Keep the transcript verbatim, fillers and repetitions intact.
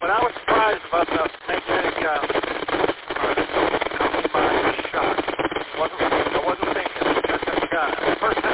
But I was surprised about the magnetic, uh, or the company buying shot. Wasn't, I wasn't thinking, because, uh, the first time